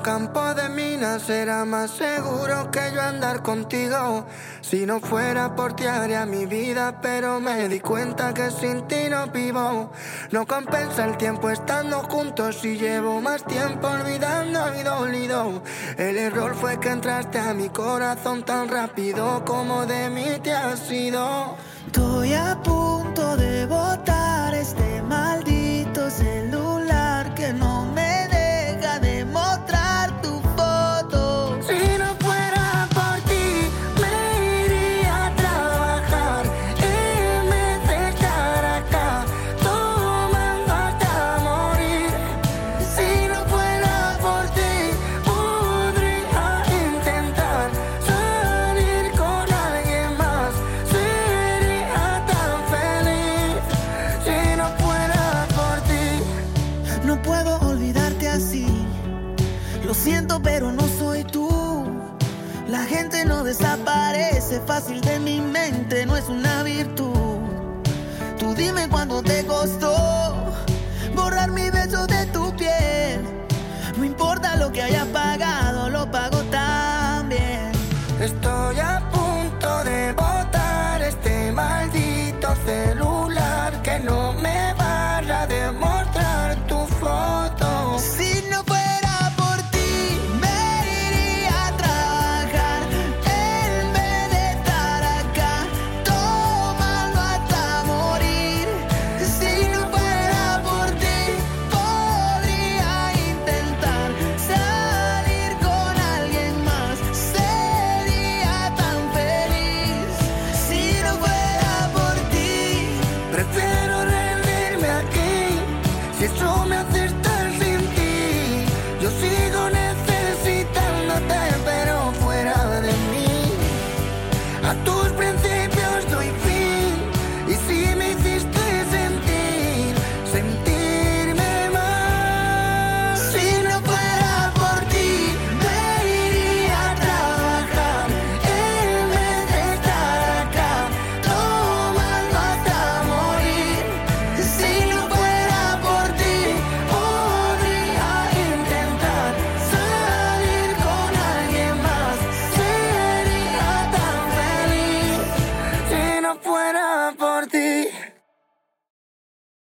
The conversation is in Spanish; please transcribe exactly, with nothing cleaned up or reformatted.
campo de minas era más seguro que yo andar contigo. Si no fuera por ti haría mi vida, pero me di cuenta que sin ti no vivo. No compensa el tiempo estando juntos y llevo más tiempo olvidando y dolido. El error fue que entraste a mi corazón tan rápido como de mí te has ido. Estoy a punto de botar este maldito celular que no me deja de mostrar tu foto. Si no fuera por ti, me iría a trabajar en vez de estar acá tomando hasta morir. Si no fuera por ti, podría intentar salir con alguien más. Sería tan feliz si no fuera por ti. No puedo olvidarte así. Lo siento, pero no soy tú. La gente no desaparece fácil de mi mente, no es una virtud. Tú dime cuánto te costó borrar mi beso de tu piel. No importa lo que hayas pagado.